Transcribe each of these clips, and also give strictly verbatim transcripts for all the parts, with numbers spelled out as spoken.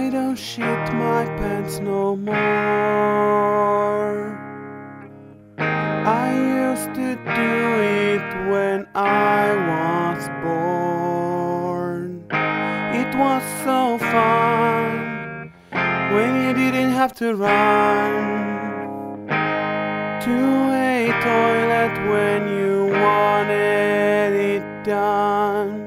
I don't shit my pants no more. I used to do it when I was born. It was so fun when you didn't have to run to a toilet when you wanted it done.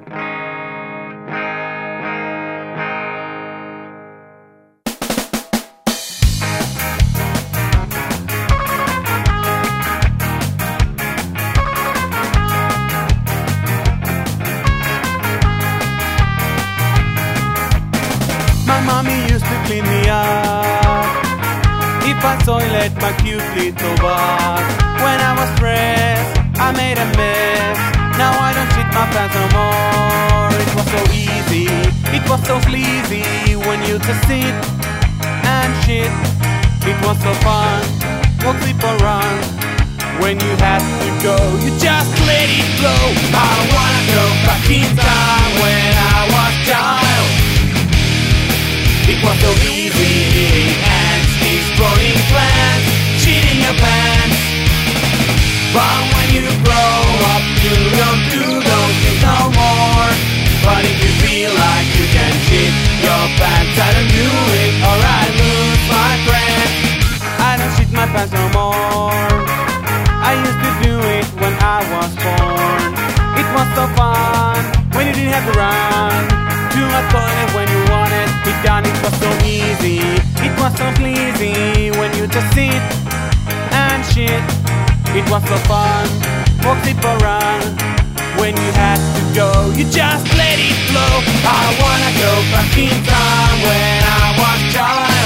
My mommy used to clean me up if I toilet my cute little butt. When I was stressed, I made a mess. Now I don't shit my pants no more. It was so easy, it was so sleazy when you just sit and shit. It was so fun, walk, sleep or run. When you had to go, you just let it flow. I don't wanna go back in time when I was child. It was so easy, ants destroying plants, shitting your pants. But when you grow up, you don't do those things no more. But if you feel like you can shit your pants, I don't do it or I lose my friend. I don't shit my pants no more. I used to do it when I was born. It was so fun when you didn't have to run to a toilet when you wanted it done. It was so easy, it was so pleasy when you just sit and shit. It was so fun, walk, sleep or run. When you had to go, you just let it flow. I wanna go back in time when I was child.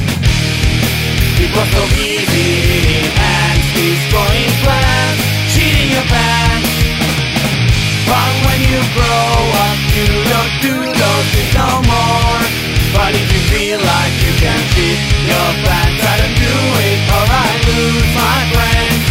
It was so easy, ants destroying plants, shitting your pants. But when you grow up, you don't do those things no more. But if you feel like you can shit your pants, I don't do it or I lose my friends.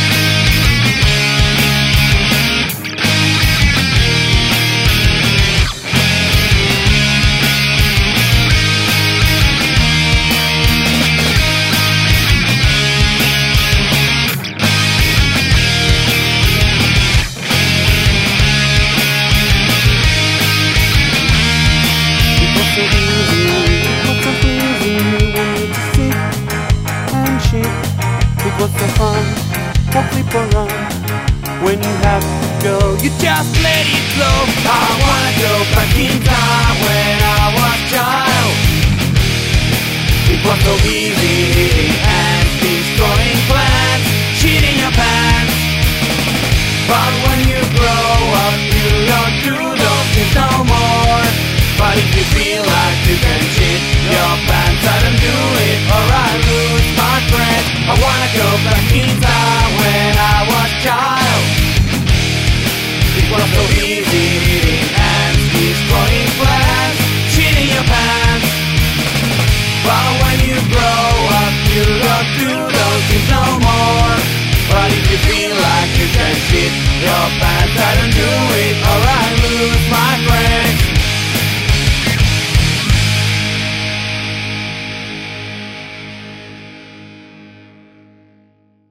It was so fun, walk, sleep or run. When you have to go, you just let it flow. I wanna go back in time when I was child. It was so easy, ants destroying plants, shitting your pants. But when you grow up, you don't do those things no more. But if you feel like you can shit your pants, I don't do it or I lose.